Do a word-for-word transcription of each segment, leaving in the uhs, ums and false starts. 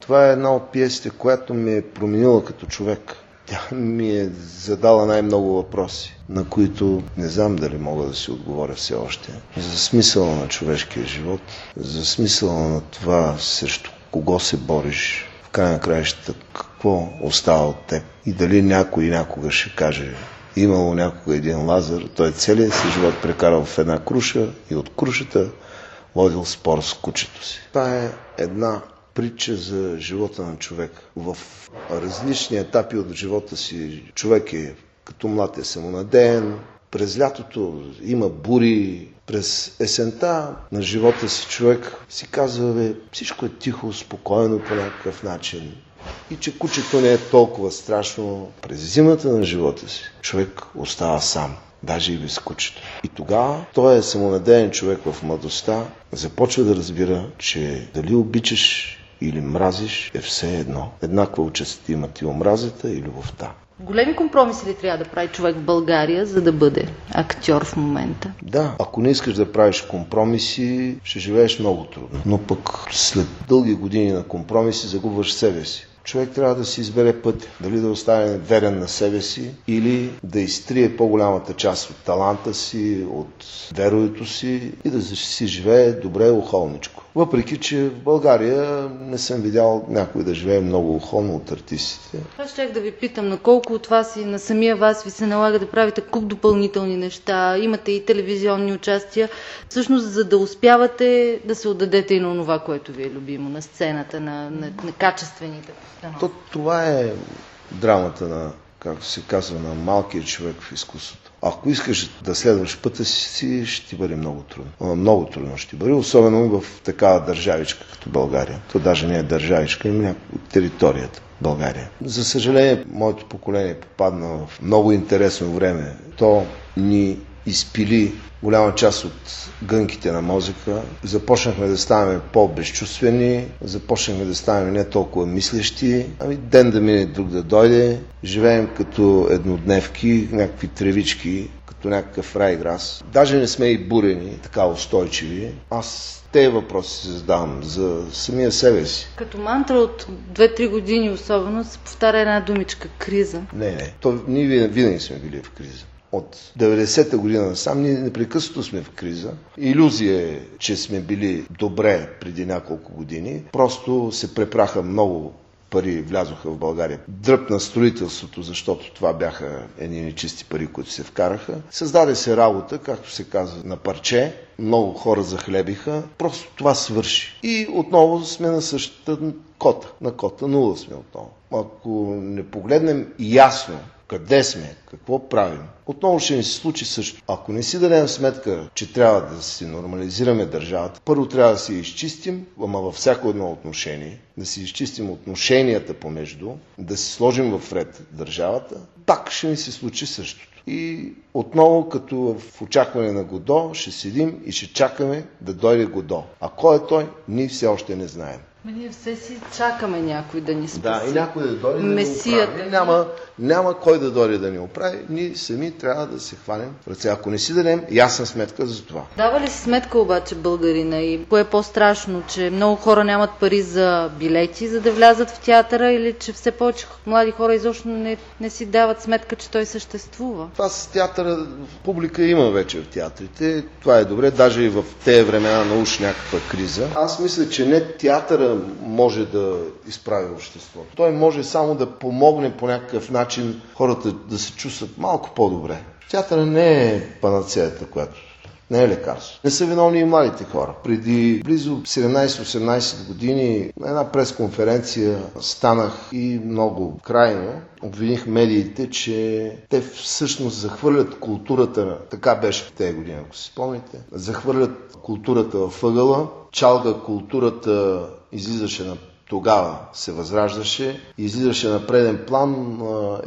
Това е една от пиесите, която ми е променила като човек. Тя ми е задала най-много въпроси, на които не знам дали мога да си отговоря все още. За смисъла на човешкия живот, за смисъла на това срещу кого се бориш, в край на краищата какво остава от теб и дали някой някога ще каже: имало някога един Лазар, той целият си живот прекарал в една круша и от крушата водил спор с кучето си. Това е една притча за живота на човека. В различни етапи от живота си човек е като млад е самонадеян, през лятото има бури, през есента на живота си човек си казва: бе, всичко е тихо, спокойно по някакъв начин и че кучето не е толкова страшно. През зимата на живота си човек остава сам, даже и без кучето. И тогава той е самонадеян човек в младостта, започва да разбира, че дали обичаш или мразиш е все едно. Еднаква участ имат и омразата, и любовта. Големи компромиси ли трябва да прави човек в България, за да бъде актьор в момента? Да, ако не искаш да правиш компромиси, ще живееш много трудно. Но пък след дълги години на компромиси загубваш себе си. Човек трябва да си избере път, дали да остане верен на себе си или да изтрие по-голямата част от таланта си, от вероето си и да си живее добре охолничко. Въпреки че в България не съм видял някой да живее много охолно от артистите. Аз щях да ви питам, на колко от вас и на самия вас ви се налага да правите куп допълнителни неща, имате и телевизионни участия, всъщност за да успявате да се отдадете и на това, което ви е любимо, на сцената, на, на, на качествените постановки. То, това е драмата на, както се казва, на малкия човек в изкуството. Ако искаш да следваш пътя си, ще ти бъде много трудно. Много трудно ще ти бъде, особено в такава държавичка като България. То даже не е държавичка, има някаква територията България. За съжаление, моето поколение попадна в много интересно време. То ни изпили голяма част от гънките на мозъка. Започнахме да ставаме по-безчувствени, започнахме да ставаме не толкова мислещи. Ами ден да мине, друг да дойде. Живеем като еднодневки, някакви тревички, като някакъв райграс. Даже не сме и бурени, така устойчиви. Аз тези въпроси се задавам за самия себе си. Като мантра от две-три години особено се повтаря една думичка – криза. Не, не. То, ние винаги сме били в криза. От деветдесета година насам ние непрекъснато сме в криза. Илюзия е, че сме били добре преди няколко години. Просто се препраха много пари, влязоха в България. Дръпна строителството, защото това бяха едни нечисти пари, които се вкараха. Създаде се работа, както се казва, на парче. Много хора захлебиха. Просто това свърши. И отново сме на същата кота. На кота нула сме отново. Ако не погледнем ясно къде сме, какво правим, отново ще ни се случи също. Ако не си дадем сметка, че трябва да си нормализираме държавата, първо трябва да си изчистим, ама във всяко едно отношение, да си изчистим отношенията помежду, да си сложим в ред държавата, пак ще ни се случи същото. И отново, като в очакване на Годо, ще седим и ще чакаме да дойде Годо. А кой е той, ние все още не знаем. Ма ние все си чакаме някой да ни спаси. Да, и някой да дойде да Месията. ни оправи. Няма, няма кой да дойде да ни оправи. Ние сами трябва да се хванем в ръце. Ако не си дадем ясна сметка за това. Дава ли си сметка обаче българина и кое е по-страшно, че много хора нямат пари за билети, за да влязат в театъра, или че все повече млади хора изобщо не, не си дават сметка, че той съществува? Това с театъра, публика има вече в театрите. Това е добре, даже и в тези времена на уж някаква криза. Аз мисля, че не театъра може да изправи обществото. Той може само да помогне по някакъв начин хората да се чувстват малко по-добре. Театъра не е панацеята, която не е лекарство. Не са виновни и младите хора. Преди близо седемнайсет-осемнайсет години на една пресконференция станах и много крайно обвиних медиите, че те всъщност захвърлят културата, така беше в тези години, ако си спомните, захвърлят културата в ъгъла, чалга културата излизаше на тогава се възраждаше и излизаше на преден план а, едни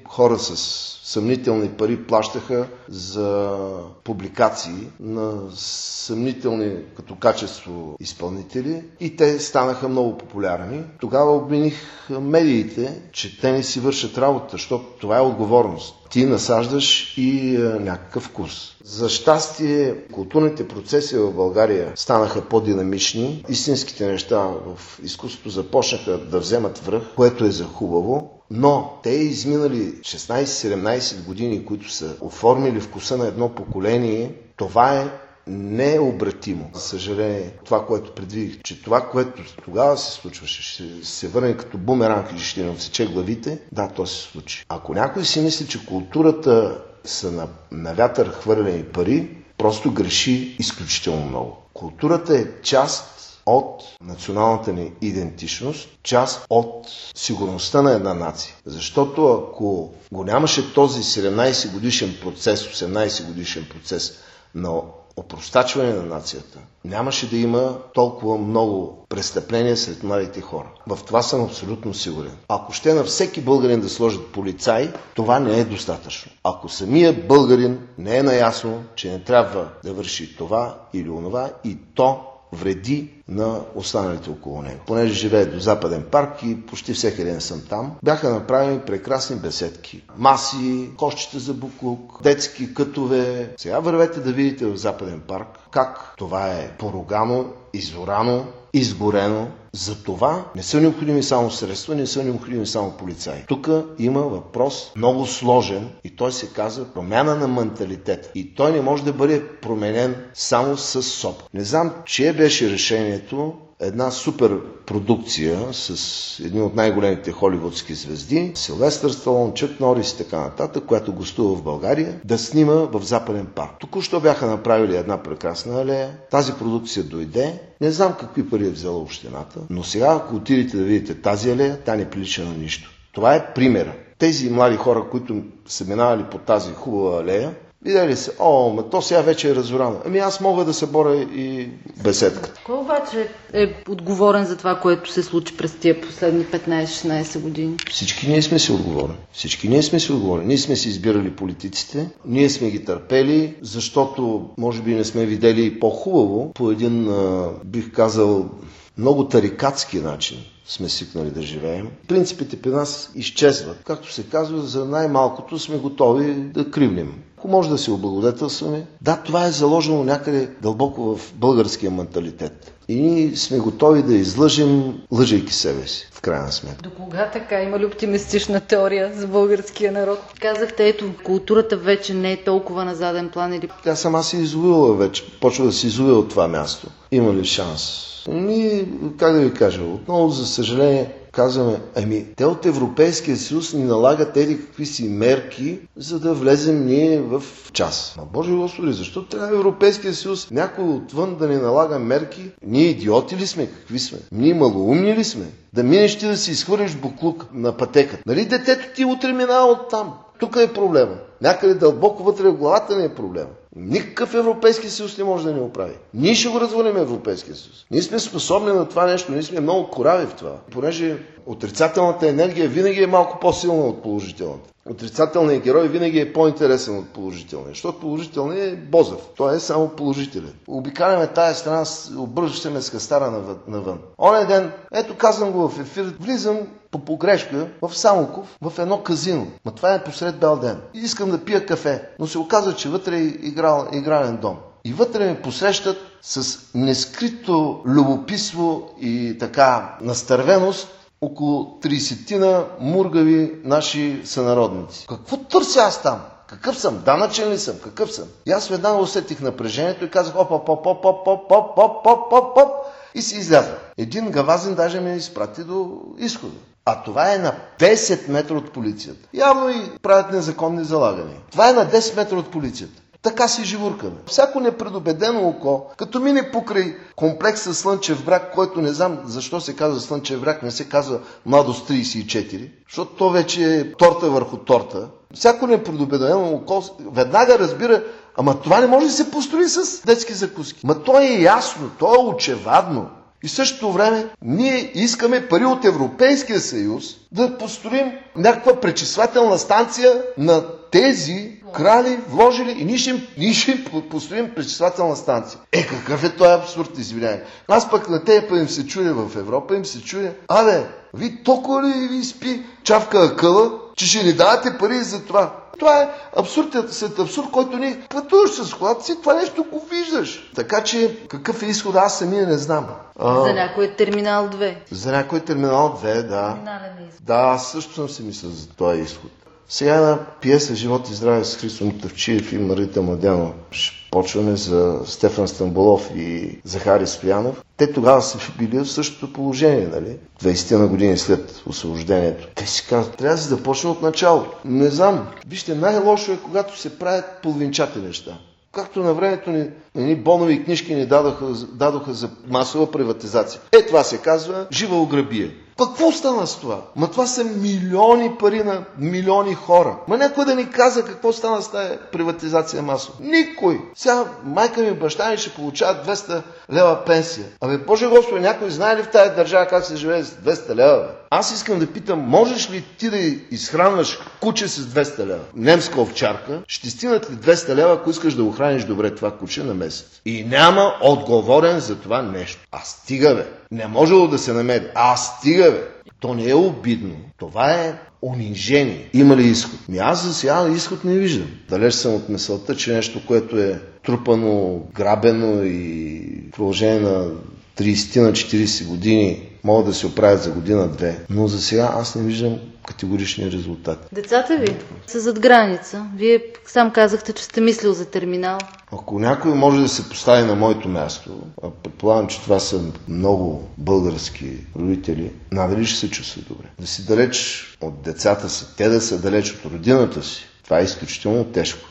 хора с съмнителни пари плащаха за публикации на съмнителни като качество изпълнители и те станаха много популярни. Тогава обвиних медиите, че те не си вършат работа, защото това е отговорност. Ти насаждаш и е, някакъв вкус. За щастие, културните процеси в България станаха по-динамични. Истинските неща в изкуството започнаха да вземат връх, което е за хубаво. Но те изминали шестнайсет-седемнайсет години, които са оформили вкуса на едно поколение, това е необратимо. За съжаление, това, което предвидих, че това, което тогава се случваше, ще се върне като бумеранг и ще ни отсече главите, да, то се случи. Ако някой си мисли, че културата са на, на вятър хвърлени пари, просто греши изключително много. Културата е част от националната ни идентичност, част от сигурността на една нация. Защото ако го нямаше този седемнайсет годишен процес, осемнайсет годишен процес на опростачване на нацията, нямаше да има толкова много престъпления сред младите хора. В това съм абсолютно сигурен. Ако ще на всеки българин да сложат полицай, това не е достатъчно. Ако самият българин не е наясно, че не трябва да върши това или онова, и то вреди на останалите около него. Понеже живее до Западен парк и почти всеки ден съм там, бяха направени прекрасни беседки. Маси, кошчета за буклук, детски кътове. Сега вървете да видите в Западен парк как това е поругано, изорано, изгорено. За това не са необходими само средства, не са необходими само полицаи. Тук има въпрос много сложен и той се казва промяна на менталитет. И той не може да бъде променен само с СОП. Не знам, чие беше решението една супер продукция с едни от най-големите холивудски звезди, Силвестър Сталон, Чък Норис и така нататък, която гостува в България, да снима в Западен парк. Току-що бяха направили една прекрасна алея. Тази продукция дойде. Не знам какви пари е взела общината, но сега, ако отидете да видите тази алея, тя не прилича на нищо. Това е примера. Тези млади хора, които са минавали по тази хубава алея, видели се, о, ма то сега вече е разорано. Ами аз мога да се боря и беседката. Кой обаче е отговорен за това, което се случи през тия последни петнайсет-шестнайсет години? Всички ние сме си отговорни. Всички ние сме си отговорни. Ние сме си избирали политиците, ние сме ги търпели, защото може би не сме видели и по-хубаво, по един, бих казал, много тарикатски начин сме свикнали да живеем. Принципите при нас изчезват. Както се казва, за най-малкото сме готови да кривнем. Ако може да се облагодетелстваме, да, това е заложено някъде дълбоко в българския менталитет. И ние сме готови да излъжем, лъжейки себе си, в крайна сметка. До кога така? Има ли оптимистична теория за българския народ? Казахте, ето, културата вече не е толкова на заден план или... Тя сама се изолила вече, почва да се изолива от това място. Има ли шанс? Ние, как да ви кажа, отново, за съжаление, казваме, ами, те от Европейския съюз ни налагат еди какви си мерки, за да влезем ние в час. Ма Боже Господи, защо трябва Европейския съюз някой отвън да ни налага мерки? Ние идиоти ли сме? Какви сме? Ние малоумни ли сме? Да минеш ти да си изхвърлиш буклук на пътеката. Нали детето ти утре минава оттам? Тук е проблема. Някъде дълбоко вътре в главата не е проблема. Никакъв Европейски съюз не може да ни оправи. Ние ще го развалим Европейския съюз. Ние сме способни на това нещо, ние сме много корави в това. Понеже отрицателната енергия винаги е малко по-силна от положителната. Отрицателният герой винаги е по-интересен от положителния, защото положителният е бозъв. Той е само положителен. Обикаляме тая страна, обръщаме с хастара навън. Онен ден, ето казвам го в ефир, влизам по погрешка в Самоков в едно казино. Ма това е посред бял ден. И искам да пия кафе, но се оказва, че вътре е играл, игрален дом. И вътре ме посрещат с нескрито любопитство и така настървеност около трийсетина мургави наши сънародници. Какво търся аз там? Какъв съм? Данъчен ли съм? Какъв съм? И аз веднага усетих напрежението и казах оп, оп, оп, оп, оп, оп, оп, оп, оп, оп, оп, и си изляза. Един гавазин даже ме изпрати до изхода. А това е на десет метра от полицията. Явно и правят незаконни залагания. Това е на десет метра от полицията. Така си живуркаме. Всяко непредубедено око, като мине покрай комплекса Слънчев бряг, който не знам защо се казва Слънчев бряг, не се казва Младост трийсет и четири, защото то вече е торта върху торта. Всяко непредубедено око веднага разбира, ама това не може да се построи с детски закуски. Ма то е ясно, то е очевадно. И в същото време ние искаме пари от Европейския съюз да построим някаква пречиствателна станция на тези крали, вложили и ние ще, ние ще построим пречиствателна станция. Е, какъв е този абсурд, извинявай. Аз пък на тея им се чуя в Европа, им се чуя, абе, ви толкова ли ви спи чавка акъла, че ще ни давате пари за това? Това е абсурд, след абсурд, който ни пътуваш с колата си, това нещо го виждаш. Така че какъв е изход, аз самия не знам. А, за някой е терминал две. За някой е терминал две, да. Да, аз също съм си мислил за този изход. Сега на пиеса "Живот и здраве" с Христо Мутавчиев и Марита Младенова. Ще почваме за Стефан Стамболов и Захари Стоянов. Те тогава са били в същото положение, нали? двайсет на години след освобождението. Те си казват, трябва да се започне от началото. Не знам. Вижте, най-лошо е, когато се правят половинчати неща. Както на времето ни, ни бонови книжки ни дадоха, дадоха за масова приватизация. Е, това се казва жива ограбие. Пък какво стана с това? Ма това са милиони пари на милиони хора. Ма някой да ни каза какво стана с тази приватизация масово. Никой. Сега майка ми и баща ми ще получават двеста лева пенсия. Абе, Боже Господи, някой знае ли в тази държава как се живее с двеста лева? Бе? Аз искам да питам, можеш ли ти да изхранваш куче с двеста лева? Немска овчарка, ще стигнат ли двеста лева, ако искаш да охраниш добре това куче на месец? И няма отговорен за това нещо. А стига, бе. Не можело да се намери. А стига, бе. То не е обидно. Това е унижение. Има ли изход? Ми аз за сега изход не виждам. Далеч съм от мисълта, че нещо, което е трупано, грабено и в продължение на трийсет на четирийсет години могат да се оправят за година-две. Но за сега аз не виждам категорични резултати. Децата ви са зад граница. Вие сам казахте, че сте мислил за терминал. Ако някой може да се постави на моето място, а предполагам, че това са много български родители, надали ще се чувства добре. Да си далеч от децата си, те да са далеч от родината си, това е изключително тежко.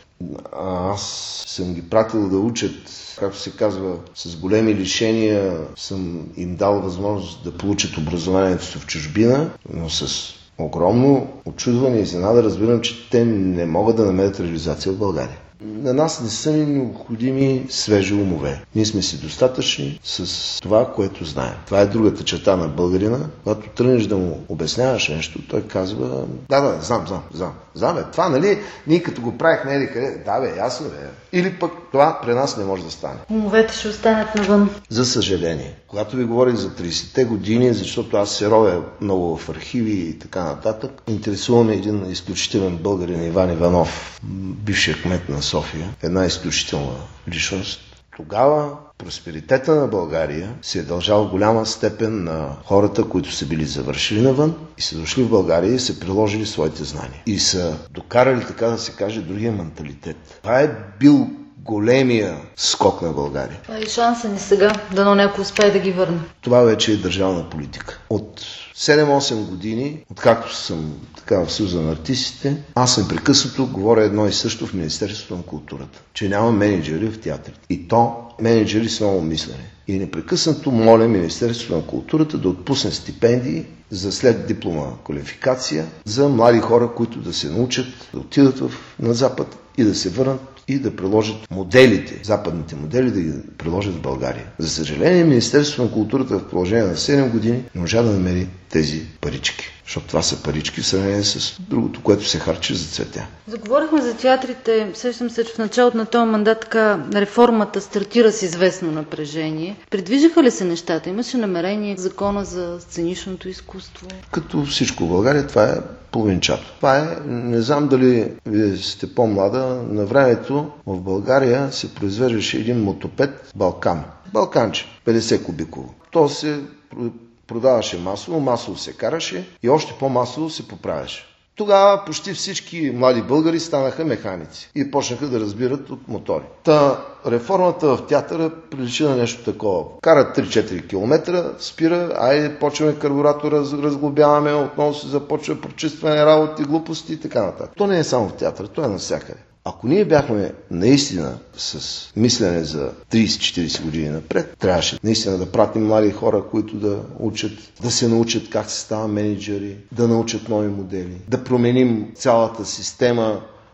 А аз съм ги пратил да учат, както се казва, с големи лишения, съм им дал възможност да получат образованието си в чужбина, но с огромно очудване и изненада разбирам, че те не могат да намерят реализация в България. На нас не са ни необходими свежи умове. Ние сме си достатъчни с това, което знаем. Това е другата черта на българина. Когато тръгнеш да му обясняваш нещо, той казва, да, да, знам, знам, знам. Знам, бе, това, нали, ние като го правихме, еди къде, да, бе, ясно, бе. Или пък това при нас не може да стане. Умовете ще останат навън. За съжаление. Когато ви говорих за трийсетте години, защото аз се ровя много в архиви и така нататък, интересуваме един изключителен българин, Иван Иванов, бившия кмет на София, една изключителна личност. Тогава просперитета на България се е дължал в голяма степен на хората, които са били завършили навън и са дошли в България и са приложили своите знания. И са докарали, така да се каже, другия менталитет. Това е бил големия скок на България. Това е и шанса ни сега, дано някой успее да ги върне. Това вече е държавна политика. От седем-осем години, откакто съм така в Съюза на артистите, аз съм прекъснато говоря едно и също в Министерството на културата, че няма менеджери в театрите. И то менеджери с много мислене. И непрекъснато моля Министерството на културата да отпусне стипендии за след диплома квалификация за млади хора, които да се научат да отидат в, на Запад и да се върнат и да приложат моделите, западните модели, да ги приложат в България. За съжаление, Министерството на културата в продължение на седем години не можа да намери тези парички. Защото това са парички в сравнение с другото, което се харчи за цветя. Заговорихме за театрите. Сещам се, че в началото на този мандат така реформата стартира с известно напрежение. Предвижиха ли се нещата? Имаше намерение закона за сценичното изкуство? Като всичко в България, това е половинчато. Това е, не знам дали вие сте по-млада, на времето в България се произвеждаше един мотопед Балкан. Балканче, петдесет кубиково. То се продаваше масово, масово се караше и още по-масово се поправяше. Тогава почти всички млади българи станаха механици и почнаха да разбират от мотори. Та реформата в театъра прилича на нещо такова. Карат три-четири километра, спира, айде почваме карбуратора, разглобяваме, отново се започва прочистване, работи, глупости и така нататък. То не е само в театъра, то е навсякъде. Ако ние бяхме наистина с мислене за трийсет-четирийсет години напред, трябваше наистина да пратим млади хора, които да учат, да се научат как се става менеджери, да научат нови модели, да променим цялата система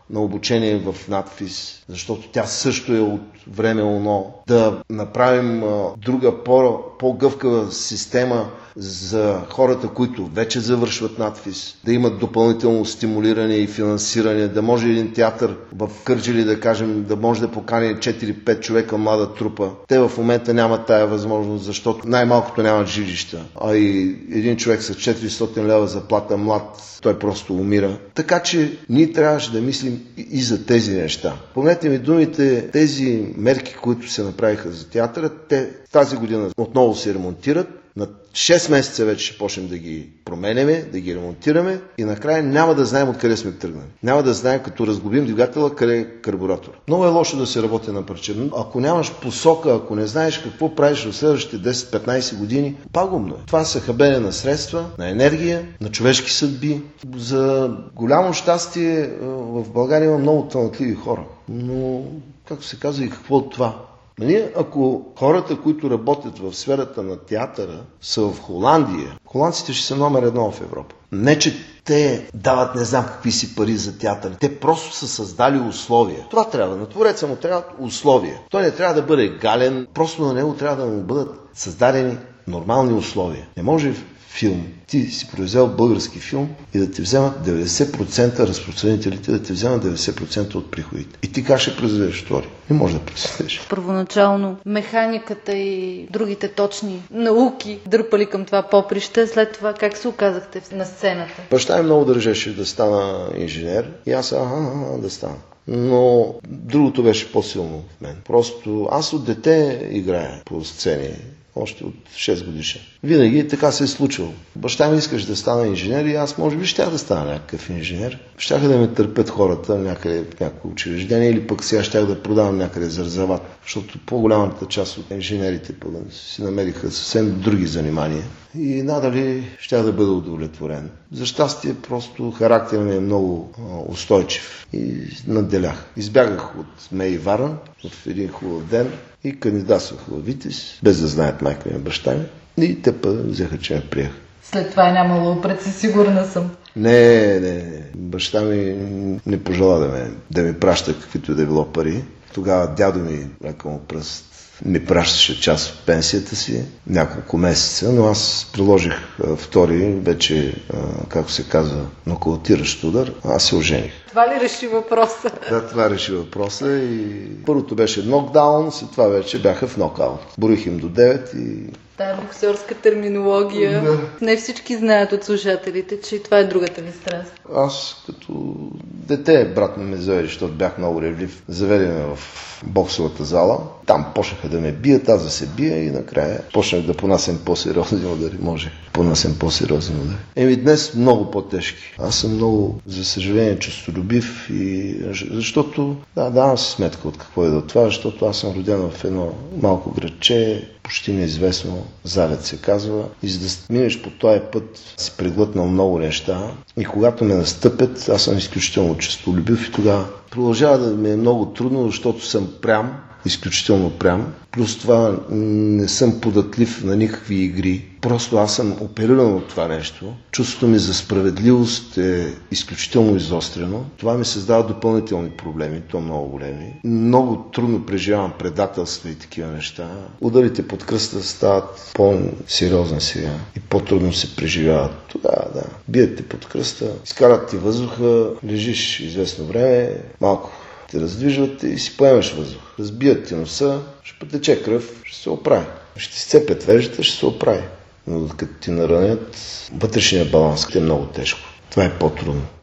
на обучение в надфис, защото тя също е от време оно. Да направим а, друга по, по-гъвкава система за хората, които вече завършват надфис, да имат допълнително стимулиране и финансиране, да може един театър в Кърджали, да кажем, да може да покани четири-пет човека млада трупа. Те в момента нямат тая възможност, защото най-малкото нямат жилища, а и един човек с четиристотин лева заплата млад, той просто умира. Така че ние трябваше да мислим и за тези неща. Помнете ми думите, тези мерки, които се направиха за театъра, те тази година отново се ремонтират. На шест месеца вече ще почнем да ги променяме, да ги ремонтираме и накрая няма да знаем откъде сме тръгнали. Няма да знаем, като разглобим двигателя, къде е карбуратор. Много е лошо да се работи на парче. Ако нямаш посока, ако не знаеш какво правиш в следващите десет-петнайсет години, пагубно е. Това са хабене на средства, на енергия, на човешки съдби. За голямо щастие в България има много талантливи хора. Но, както се казва, и какво от това? Нали, ако хората, които работят в сферата на театъра, са в Холандия, холандците ще са номер едно в Европа. Не, че те дават не знам какви си пари за театър. Те просто са създали условия. Това трябва. На твореца му трябват условия. Той не трябва да бъде гален, просто на него трябва да му бъдат създадени нормални условия. Не може филм. Ти си произвел български филм и да ти вземат деветдесет процента разпространителите, да ти вземат деветдесет процента от приходите. И ти как ще произведеш втори? Не може да произведеш. Първоначално механиката и другите точни науки дърпали към това поприще. След това как се оказахте на сцената? Баща ми много държеше да стана инженер и аз аха, аха, да стана. Но другото беше по-силно в мен. Просто аз от дете играя по сцени. Още от шест годишен. Винаги така се е случвало. Баща ми искаше да стана инженер и аз може би щях да стана някакъв инженер. Щяха да ме търпят хората някъде в някакво учреждение или пък сега щях да продавам някъде зарзават. Защото по-голямата част от инженерите си намериха съвсем други занимания. И надали щях да бъда удовлетворен. За щастие просто характер ми е много устойчив и надделях. Избягах от Мей Варна в един хубав ден и кандидатствах в Витис, без да знаят майка ми и баща ми. И те па взеха, че ме приеха. След това е нямало упреци, сигурна съм. Не, не, не. Баща ми не пожела да, ме, да ми праща каквито и да било пари. Тогава дядо ми, лека му пръст, ми пращаше част от пенсията си, няколко месеца, но аз приложих а, втори, вече, а, както се казва, нокаутиращ удар. Аз се ожених. Това ли реши въпроса? Да, това реши въпроса и първото беше нокдаун, след това вече бяха в нокаут. Борих им до девет и... Тая боксерска терминология. Да. Не всички знаят от слушателите, че това е другата ви страст. Аз като дете брат ми ме заведе, защото бях много ревлив. Заведе ме в боксовата зала. Там почнаха да ме бият, аз да се бия и накрая почнах да понасям по-сериозни удари. Може понасям по-сериозни удари. Еми днес много по-тежки. Аз съм много, за съжаление, честолюбив и защото да, давам си сметка от какво е до това, защото аз съм роден в едно малко градче, почти неизвестно, Завет се казва. И за да минеш по този път, си преглътнал много неща. И когато ме настъпят, аз съм изключително честолюбив и тогава продължава да ми е много трудно, защото съм прям, изключително прям. Плюс това не съм податлив на никакви игри. Просто аз съм опериран от това нещо. Чувството ми за справедливост е изключително изострено. Това ми създава допълнителни проблеми, то много големи. Много трудно преживявам предателства и такива неща. Ударите под кръста стават по-сериозни сега и по-трудно се преживяват. Тогава, да. Бият те под кръста, изкарат ти въздуха, лежиш известно време, малко те раздвижват и си поемаш въздух. Разбият ти носа, ще потече кръв, ще се оправи. Ще сцепят веждата, ще се оправи. Но като ти наранят, вътрешния баланс е много тежко. Това е по-трудно.